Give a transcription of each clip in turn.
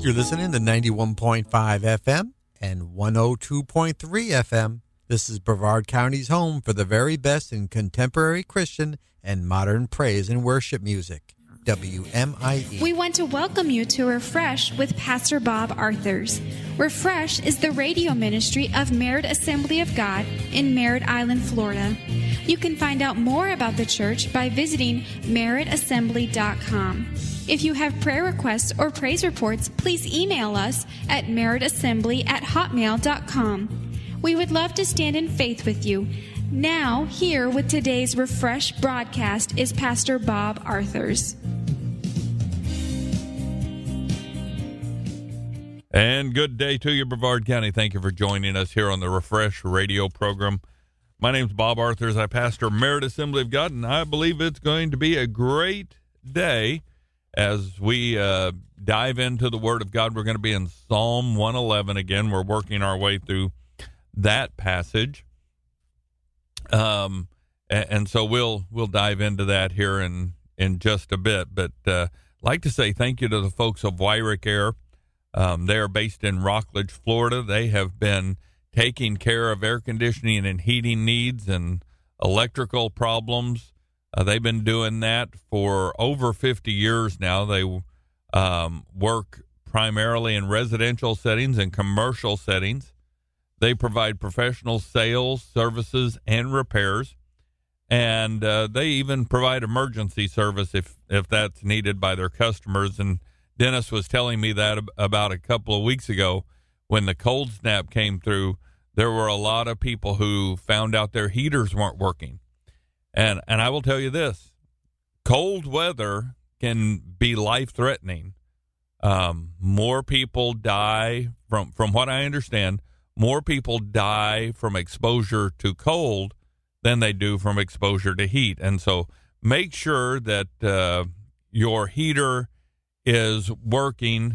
You're listening to 91.5 FM and 102.3 FM. This is Brevard County's home for the very best in contemporary Christian and modern praise and worship music. WMIE. We want to welcome you to Refresh with Pastor Bob Arthurs. Refresh is the radio ministry of Merritt Assembly of God in Merritt Island, Florida. You can find out more about the church by visiting merrittassembly.com. If you have prayer requests or praise reports, please email us at merrittassembly@hotmail.com. We would love to stand in faith with you. Now, here with today's Refresh broadcast is Pastor Bob Arthurs. And good day to you, Brevard County. Thank you for joining us here on the Refresh radio program. My name's Bob Arthurs. I pastor Merritt Assembly of God, and I believe it's going to be a great day as we dive into the Word of God. We're going to be in Psalm 111 again. We're working our way through that passage. And so we'll dive into that here in just a bit. But I'd like to say thank you to the folks of Wyrick Air. They are based in Rockledge, Florida. They have been taking care of air conditioning and heating needs and electrical problems. They've been doing that for over 50 years now. They work primarily in residential settings and commercial settings. They provide professional sales, services, and repairs. And they even provide emergency service if that's needed by their customers. And Dennis was telling me that about a couple of weeks ago when the cold snap came through. There were a lot of people who found out their heaters weren't working. And I will tell you this, cold weather can be life-threatening. More people die, from what I understand, more people die from exposure to cold than they do from exposure to heat. And so make sure that your heater is working.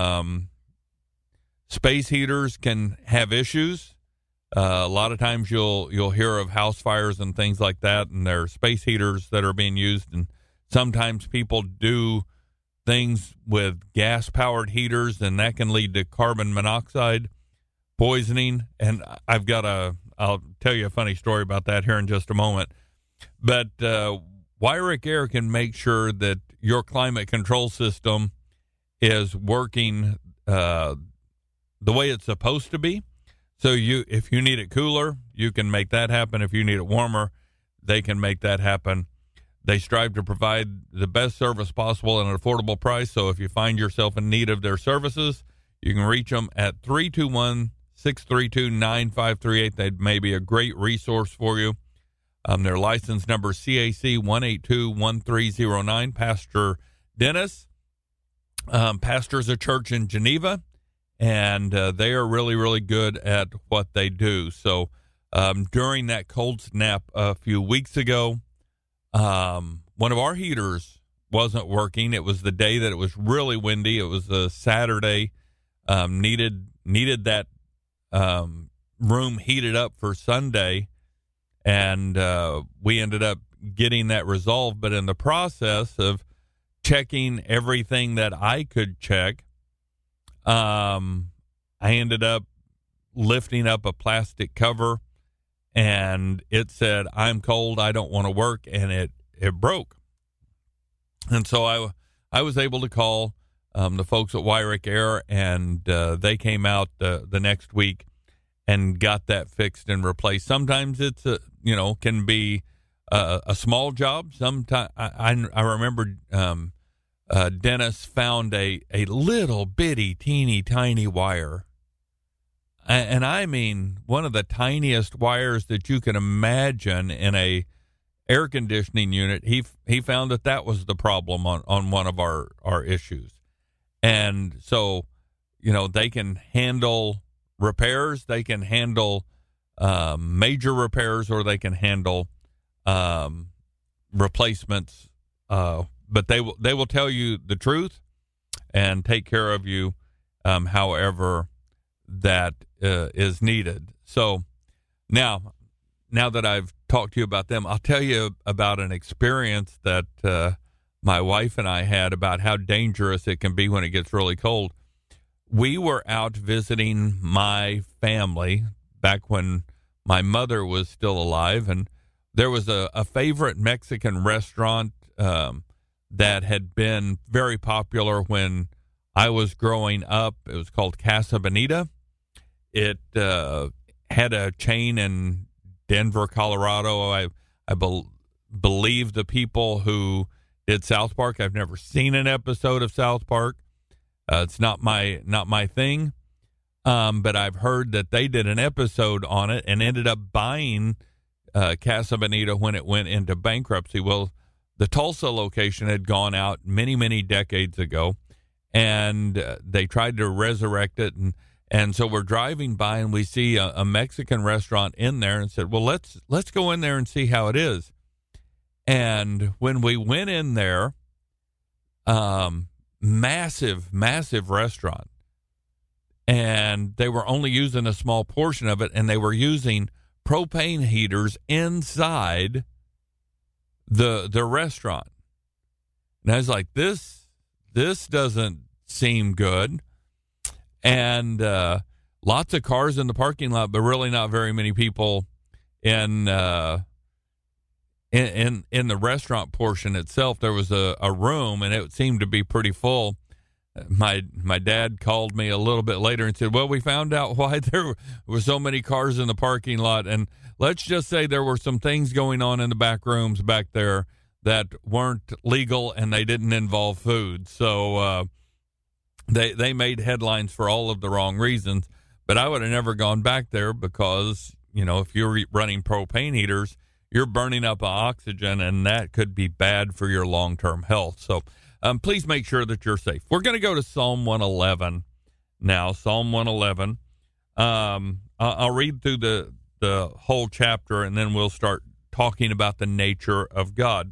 Space heaters can have issues. A lot of times you'll hear of house fires and things like that, and there are space heaters that are being used, and sometimes people do things with gas-powered heaters, and that can lead to carbon monoxide poisoning. And I'll tell you a funny story about that here in just a moment. But Wyrick Air can make sure that your climate control system is working the way it's supposed to be. So if you need it cooler, you can make that happen. If you need it warmer, they can make that happen. They strive to provide the best service possible at an affordable price. So if you find yourself in need of their services, you can reach them at 321-632-9538. They may be a great resource for you. Their license number is CAC 1821309. Pastor Dennis pastors a church in Geneva, and they are really, really good at what they do. So during that cold snap a few weeks ago, one of our heaters wasn't working. It was the day that it was really windy. It was a Saturday. Needed that room heated up for Sunday, and we ended up getting that resolved. But in the process of checking everything that I could check, I ended up lifting up a plastic cover, and it said, "I'm cold, I don't want to work," and it broke. And so I was able to call the folks at Wyrick Air, and they came out the next week and got that fixed and replaced. Sometimes it's can be a small job. Sometimes I remember Dennis found a little bitty, teeny tiny wire, and I mean one of the tiniest wires that you can imagine in a air conditioning unit. He found that was the problem on one of our issues. And so, they can handle repairs, they can handle major repairs, or they can handle replacements. But they will tell you the truth and take care of you however that is needed. So now that I've talked to you about them, I'll tell you about an experience that my wife and I had about how dangerous it can be when it gets really cold. we were out visiting my family back when my mother was still alive, and there was a favorite Mexican restaurant that had been very popular when I was growing up. It was called Casa Bonita. It had a chain in Denver, Colorado. I believe the people who did South Park. I've never seen an episode of South Park. It's not my thing. But I've heard that they did an episode on it and ended up buying Casa Bonita when it went into bankruptcy. Well, the Tulsa location had gone out many, many decades ago, and they tried to resurrect it. And so we're driving by and we see a Mexican restaurant in there and said, well, let's go in there and see how it is. And when we went in there, massive restaurant, and they were only using a small portion of it, and they were using propane heaters inside the restaurant. And I was like, this doesn't seem good. And lots of cars in the parking lot, but really not very many people in the restaurant portion itself. There was a room, and it seemed to be pretty full. My dad called me a little bit later and said, well, we found out why there were so many cars in the parking lot. And let's just say there were some things going on in the back rooms back there that weren't legal, and they didn't involve food. So they made headlines for all of the wrong reasons. But I would have never gone back there because, if you're running propane heaters, you're burning up oxygen, and that could be bad for your long-term health. So please make sure that you're safe. We're going to go to Psalm 111 now. Psalm 111. I'll read through the whole chapter, and then we'll start talking about the nature of God.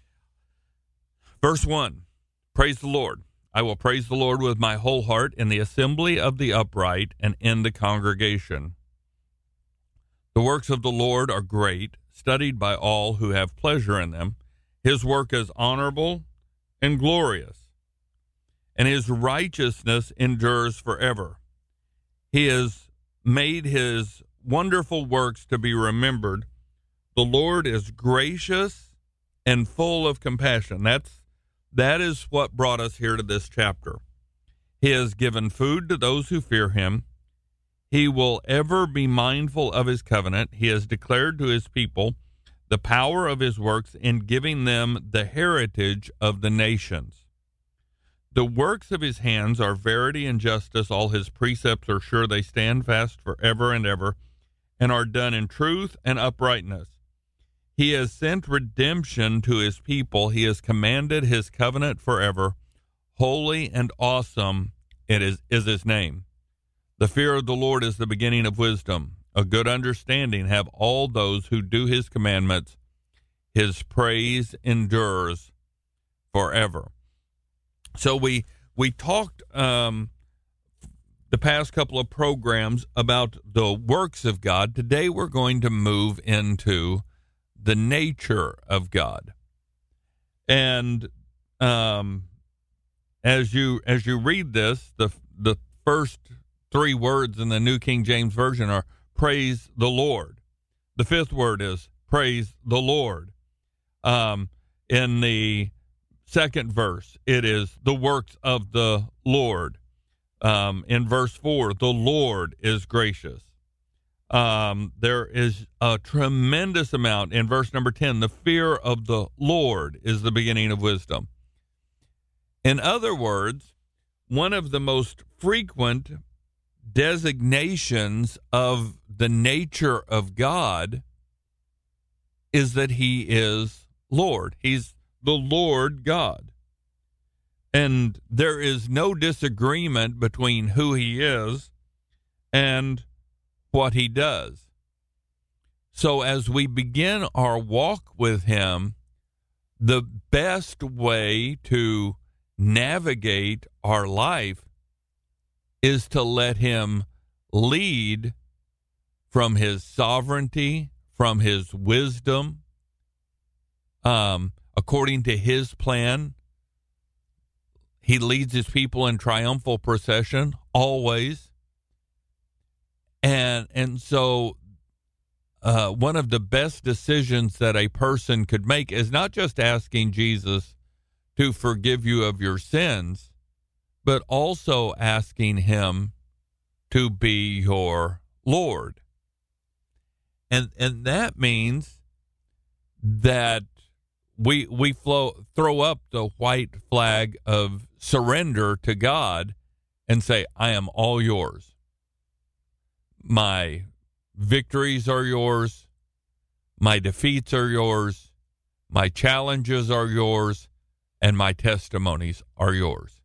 Verse 1, praise the Lord. I will praise the Lord with my whole heart in the assembly of the upright and in the congregation. The works of the Lord are great, studied by all who have pleasure in them. His work is honorable and glorious, and his righteousness endures forever. He has made his wonderful works to be remembered. The Lord is gracious and full of compassion. That is what brought us here to this chapter. He has given food to those who fear him. He will ever be mindful of his covenant. He has declared to his people the power of his works in giving them the heritage of the nations. The works of his hands are verity and justice. All his precepts are sure. They stand fast forever and ever, and are done in truth and uprightness. He has sent redemption to his people. He has commanded his covenant forever. Holy and awesome is his name. The fear of the Lord is the beginning of wisdom. A good understanding have all those who do his commandments. His praise endures forever. So we talked the past couple of programs about the works of God. Today we're going to move into the nature of God. And as you read this, the first three words in the New King James Version are praise the Lord. The fifth word is praise the Lord. In the second verse, it is the works of the Lord. In verse 4, the Lord is gracious. There is a tremendous amount. In verse number 10, the fear of the Lord is the beginning of wisdom. In other words, one of the most frequent designations of the nature of God is that he is Lord. He's the Lord God. And there is no disagreement between who he is and what he does. So as we begin our walk with him, the best way to navigate our life is to let him lead from his sovereignty, from his wisdom, according to his plan. He leads his people in triumphal procession, always. And so one of the best decisions that a person could make is not just asking Jesus to forgive you of your sins, but also asking him to be your Lord. And that means that we throw up the white flag of surrender to God and say, I am all yours. My victories are yours. My defeats are yours. My challenges are yours. And my testimonies are yours.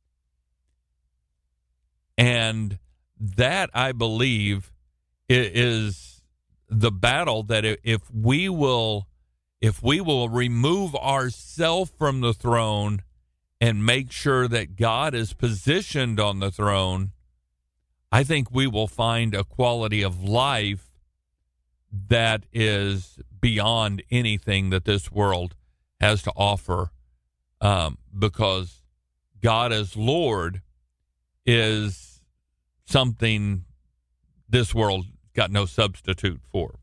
And that, I believe, is the battle that if we will remove ourselves from the throne and make sure that God is positioned on the throne, I think we will find a quality of life that is beyond anything that this world has to offer, because God as Lord is something this world got no substitute for.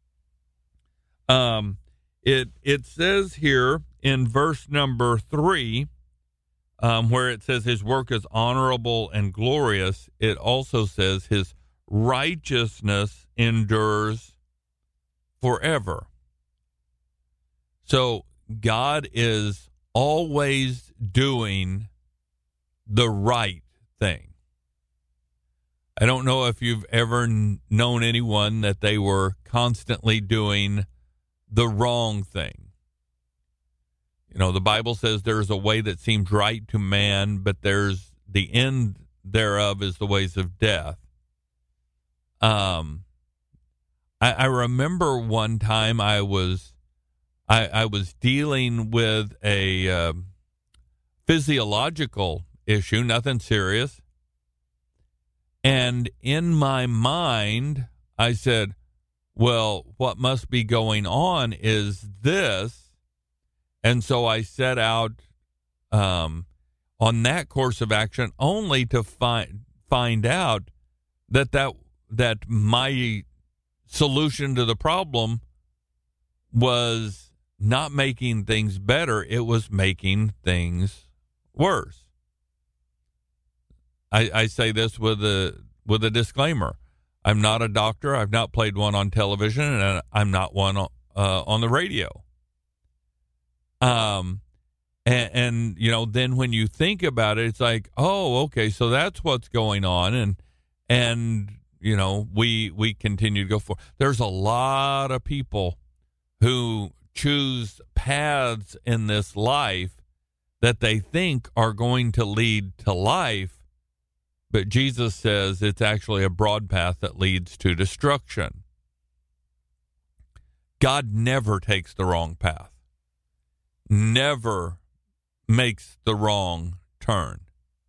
It says here in verse number 3, where it says his work is honorable and glorious, it also says his righteousness endures forever. So God is always doing the right thing. I don't know if you've ever known anyone that they were constantly doing the wrong thing. You know, the Bible says there's a way that seems right to man, but there's the end thereof is the ways of death. I remember one time I was dealing with a physiological issue, nothing serious. And in my mind, I said, well, what must be going on is this. And so I set out on that course of action only to find out that my solution to the problem was not making things better. It was making things worse. I say this with a disclaimer. I'm not a doctor. I've not played one on television, and I'm not one on the radio. And you know, then when you think about it, it's like, oh, okay, so that's what's going on, and you know, we continue to go forward. There's a lot of people who choose paths in this life that they think are going to lead to life, but Jesus says it's actually a broad path that leads to destruction. God never takes the wrong path, never makes the wrong turn.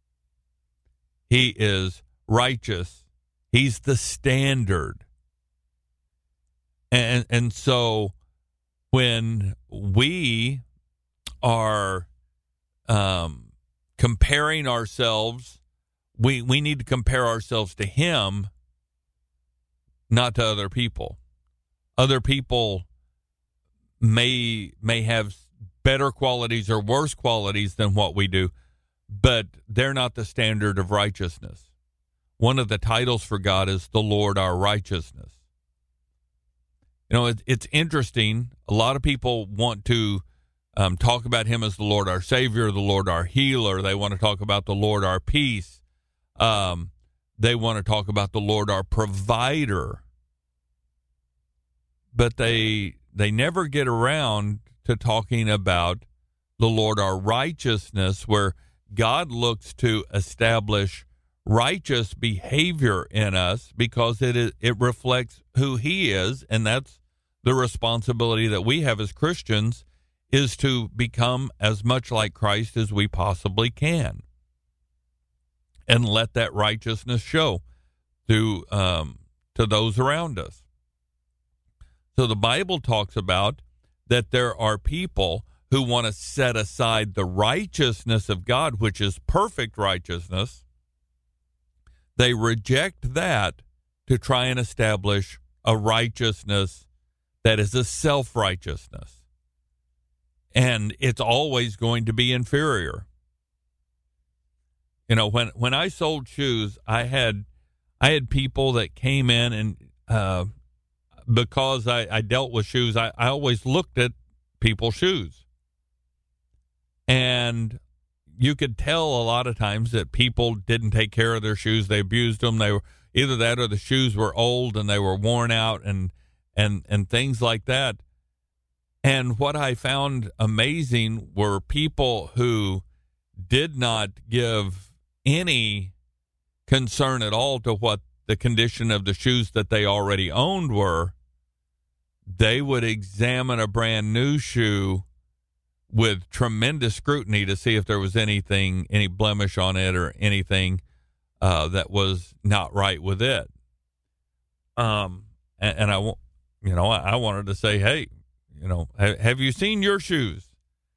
He is righteous. He's the standard. And so when we are comparing ourselves, we need to compare ourselves to him, not to other people. Other people may have better qualities or worse qualities than what we do, but they're not the standard of righteousness. One of the titles for God is the Lord our righteousness. You know, it's interesting. A lot of people want to talk about him as the Lord our Savior, the Lord our healer. They want to talk about the Lord our peace. They want to talk about the Lord our provider. But they never get around to talking about the Lord our righteousness, where God looks to establish righteous behavior in us because it reflects who he is, and that's the responsibility that we have as Christians, is to become as much like Christ as we possibly can and let that righteousness show to those around us. So the Bible talks about that there are people who want to set aside the righteousness of God, which is perfect righteousness. They reject that to try and establish a righteousness that is a self-righteousness. And it's always going to be inferior. You know, when I sold shoes, I had people that came in and because I dealt with shoes, I always looked at people's shoes. And you could tell a lot of times that people didn't take care of their shoes. They abused them. They were either that or the shoes were old and they were worn out and things like that. And what I found amazing were people who did not give any concern at all to what the condition of the shoes that they already owned were. They would examine a brand new shoe with tremendous scrutiny to see if there was any blemish on it or anything that was not right with it. And I wanted to say, hey, have you seen your shoes?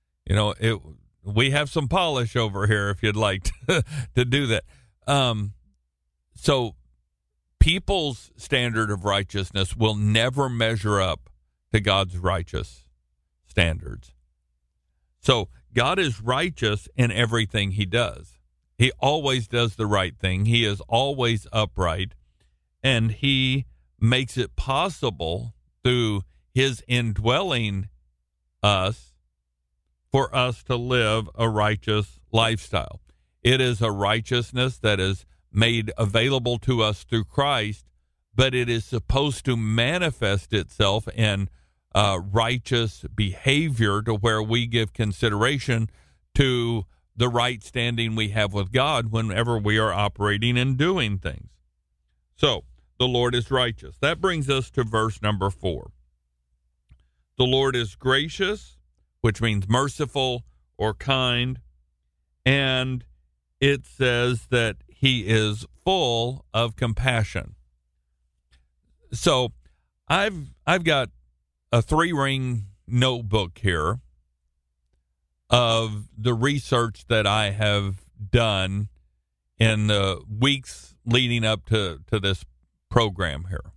We have some polish over here if you'd like to do that. So people's standard of righteousness will never measure up to God's righteous standards. So God is righteous in everything he does. He always does the right thing. He is always upright, and he makes it possible through his indwelling us for us to live a righteous lifestyle. It is a righteousness that is made available to us through Christ, but it is supposed to manifest itself in righteous behavior to where we give consideration to the right standing we have with God whenever we are operating and doing things. So, the Lord is righteous. That brings us to verse number 4. The Lord is gracious, which means merciful or kind, and it says that he is full of compassion. So, I've got a 3-ring notebook here of the research that I have done in the weeks leading up to this program here.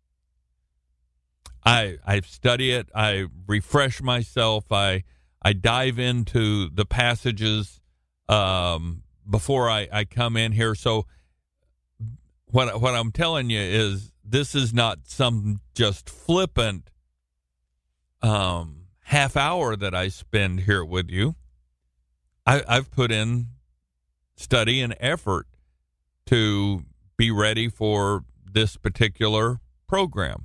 I study it. I refresh myself. I dive into the passages before I come in here. So what I'm telling you is this is not some just flippant half hour that I spend here with you. I've put in study and effort to be ready for this particular program.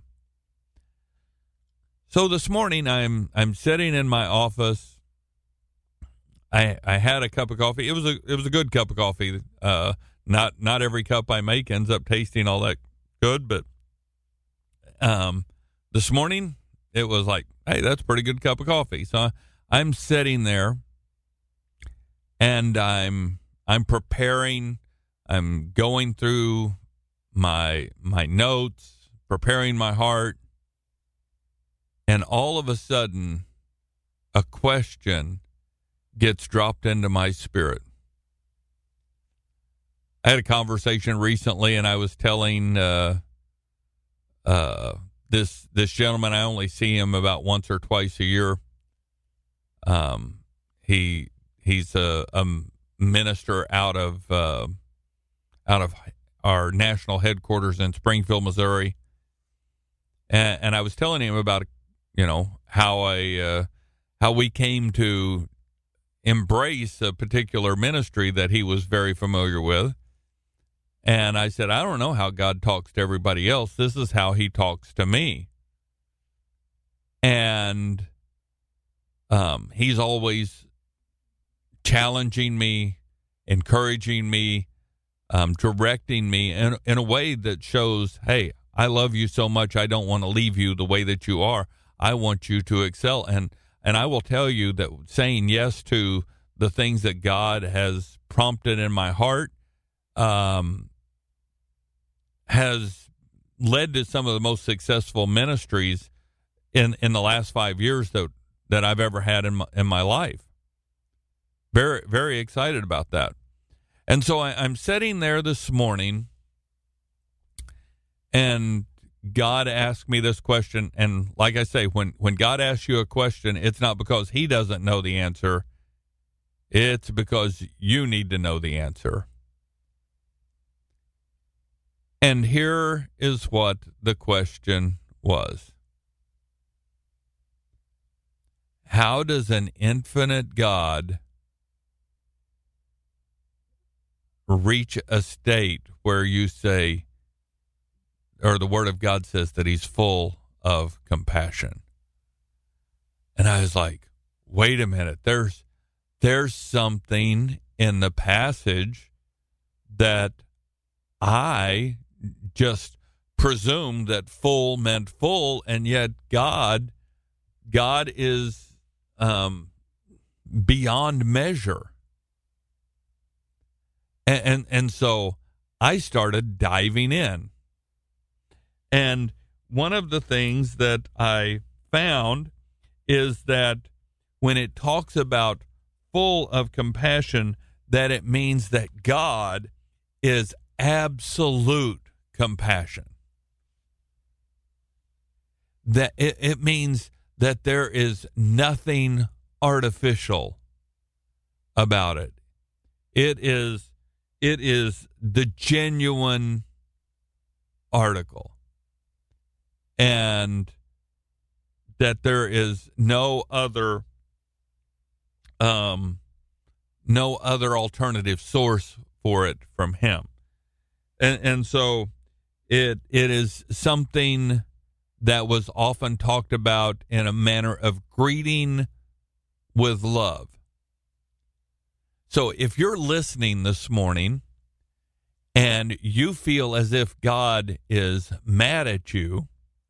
So this morning I'm sitting in my office. I had a cup of coffee. It was a good cup of coffee. Not every cup I make ends up tasting all that good, but this morning it was like, hey, that's a pretty good cup of coffee. So I'm sitting there and I'm preparing. I'm going through my notes, preparing my heart, and all of a sudden a question gets dropped into my spirit. I had a conversation recently, and I was telling this gentleman, I only see him about once or twice a year. He's a minister out of our national headquarters in Springfield, Missouri, and I was telling him about how we came to embrace a particular ministry that he was very familiar with. And I said, I don't know how God talks to everybody else. This is how he talks to me. And he's always challenging me, encouraging me, directing me in a way that shows, hey, I love you so much. I don't want to leave you the way that you are. I want you to excel. And I will tell you that saying yes to the things that God has prompted in my heart has led to some of the most successful ministries in the last 5 years that I've ever had in my life. Very, very excited about that. And so I'm sitting there this morning, and God asked me this question. And like I say, when God asks you a question, it's not because he doesn't know the answer. It's because you need to know the answer. And here is what the question was. How does an infinite God reach a state where you say, or the Word of God says that he's full of compassion? And I was like, wait a minute, there's something in the passage that I just presumed that full meant full, and yet God is beyond measure. And so I started diving in. And one of the things that I found is that when it talks about full of compassion, that it means that God is absolute compassion. That it means that there is nothing artificial about it. It is the genuine article. And that there is no other alternative source for it from him. And so it is something that was often talked about in a manner of greeting with love. So if you're listening this morning and you feel as if God is mad at you,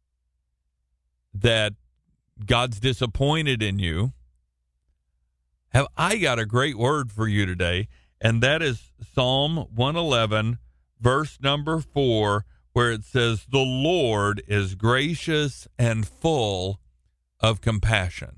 that God's disappointed in you, have I got a great word for you today, and that is Psalm 111, verse number 4, where it says, "The Lord is gracious and full of compassion."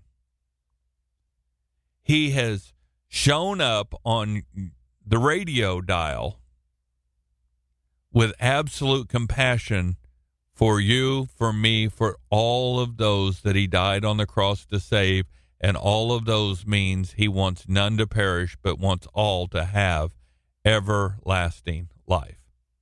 He has shown up on the radio dial with absolute compassion for you, for me, for all of those that he died on the cross to save. And all of those means he wants none to perish, but wants all to have everlasting life.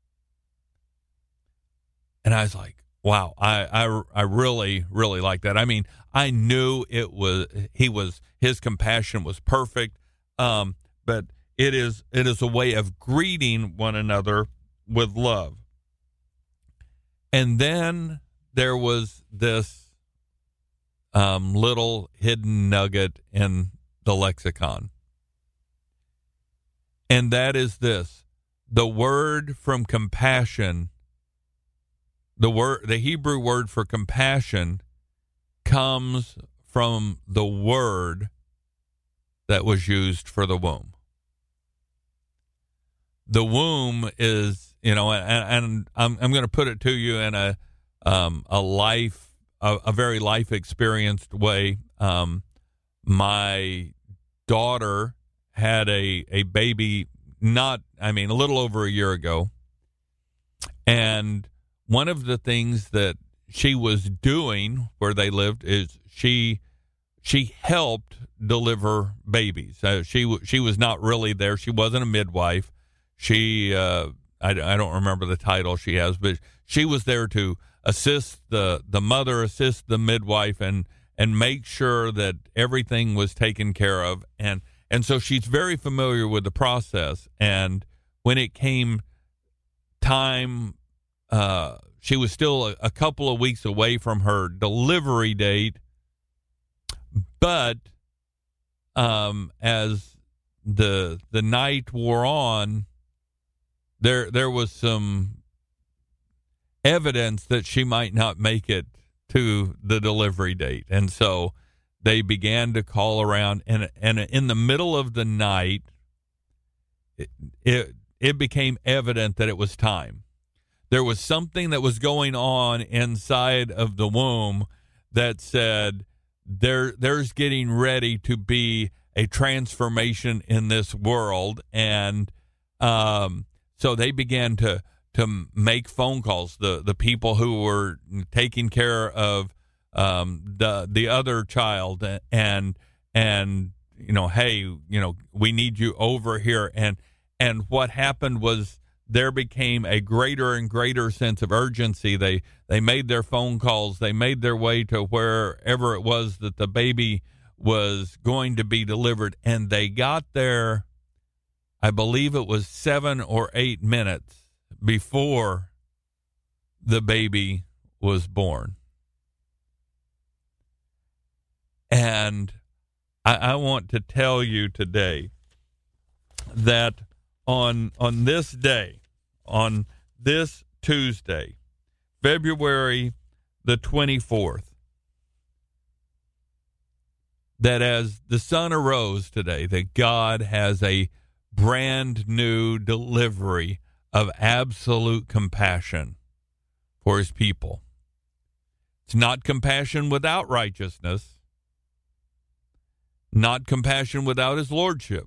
And I was like, wow, I really, really like that. I mean, I knew his compassion was perfect, but it is a way of greeting one another with love. And then there was this little hidden nugget in the lexicon. And that is this: the word from compassion, the Hebrew word for compassion comes from the word that was used for the womb. The womb is, and I'm going to put it to you in a very life experienced way. My daughter had a baby a little over a year ago. And one of the things that she was doing where they lived is she helped deliver babies. She was not really there. She wasn't a midwife. She, I don't remember the title she has, but she was there to assist the mother, assist the midwife, and make sure that everything was taken care of. And so she's very familiar with the process. And when it came time, she was still a couple of weeks away from her delivery date. But as the night wore on, there was some evidence that she might not make it to the delivery date. And so they began to call around, and in the middle of the night, it became evident that it was time. There was something that was going on inside of the womb that said, there's getting ready to be a transformation in this world, and so they began to make phone calls. The people who were taking care of the other child, and hey, we need you over here, and what happened was there became a greater and greater sense of urgency. They made their phone calls. They made their way to wherever it was that the baby was going to be delivered, and they got there, I believe it was 7 or 8 minutes before the baby was born. And I want to tell you today that on this day, on this Tuesday, February the 24th, that as the sun arose today, that God has a brand new delivery of absolute compassion for his people. It's not compassion without righteousness, not compassion without his lordship,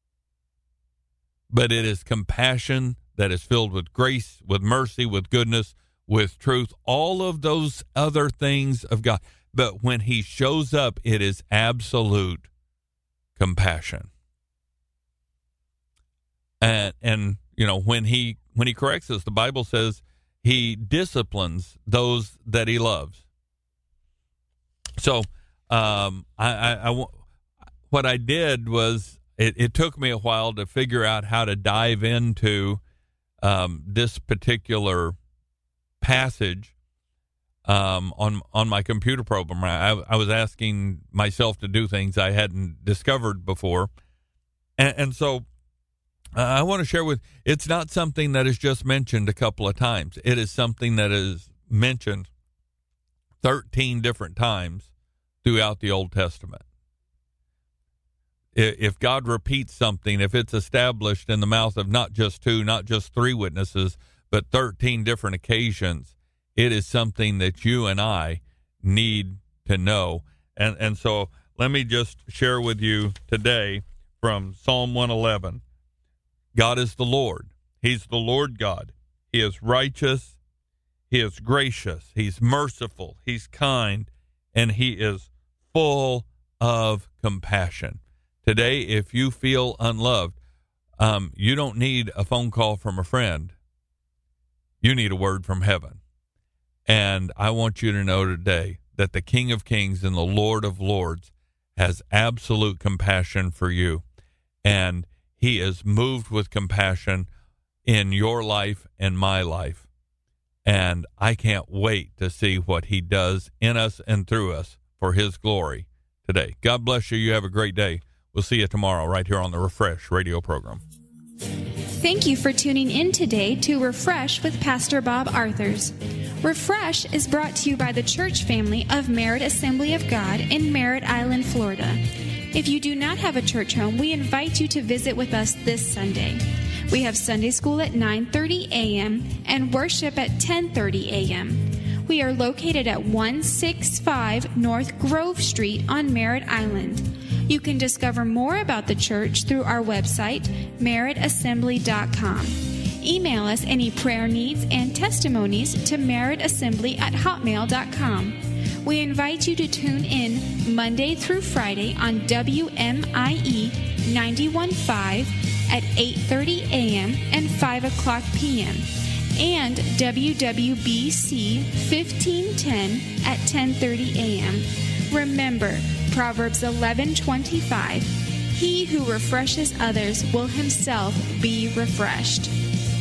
but it is compassion that is filled with grace, with mercy, with goodness, with truth, all of those other things of God. But when he shows up, it is absolute compassion. And when he corrects us, the Bible says he disciplines those that he loves. So what I did was it took me a while to figure out how to dive into this particular passage on my computer program. I was asking myself to do things I hadn't discovered before, and so I want to share with. It's not something that is just mentioned a couple of times. It is something that is mentioned 13 different times throughout the Old Testament. If God repeats something, if it's established in the mouth of not just 2, not just 3 witnesses, but 13 different occasions, it is something that you and I need to know. And so let me just share with you today from Psalm 111. God is the Lord. He's the Lord God. He is righteous. He is gracious. He's merciful. He's kind. And he is full of compassion. Today, if you feel unloved, you don't need a phone call from a friend. You need a word from heaven. And I want you to know today that the King of Kings and the Lord of Lords has absolute compassion for you. And he is moved with compassion in your life and my life. And I can't wait to see what he does in us and through us for his glory today. God bless you. You have a great day. We'll see you tomorrow right here on the Refresh radio program. Thank you for tuning in today to Refresh with Pastor Bob Arthurs. Refresh is brought to you by the church family of Merritt Assembly of God in Merritt Island, Florida. If you do not have a church home, we invite you to visit with us this Sunday. We have Sunday school at 9:30 a.m. and worship at 10:30 a.m. We are located at 165 North Grove Street on Merritt Island. You can discover more about the church through our website, merrittassembly.com. Email us any prayer needs and testimonies to merrittassembly@hotmail.com. We invite you to tune in Monday through Friday on WMIE 91.5 at 8:30 a.m. and 5 o'clock p.m. and WWBC 1510 at 10:30 a.m. Remember, Proverbs 11:25, he who refreshes others will himself be refreshed.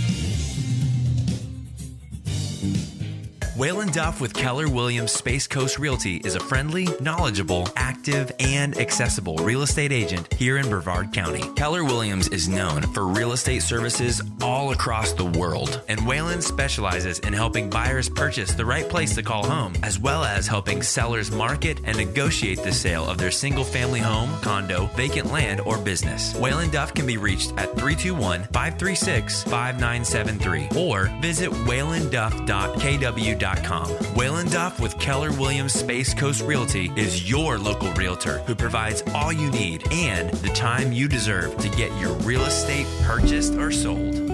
Waylon Duff with Keller Williams Space Coast Realty is a friendly, knowledgeable, active, and accessible real estate agent here in Brevard County. Keller Williams is known for real estate services all across the world, and Waylon specializes in helping buyers purchase the right place to call home, as well as helping sellers market and negotiate the sale of their single-family home, condo, vacant land, or business. Waylon Duff can be reached at 321-536-5973 or visit waylonduff.kw.com. KellerWilliamsRealty.com. Waylon Duff with Keller Williams Space Coast Realty is your local realtor who provides all you need and the time you deserve to get your real estate purchased or sold.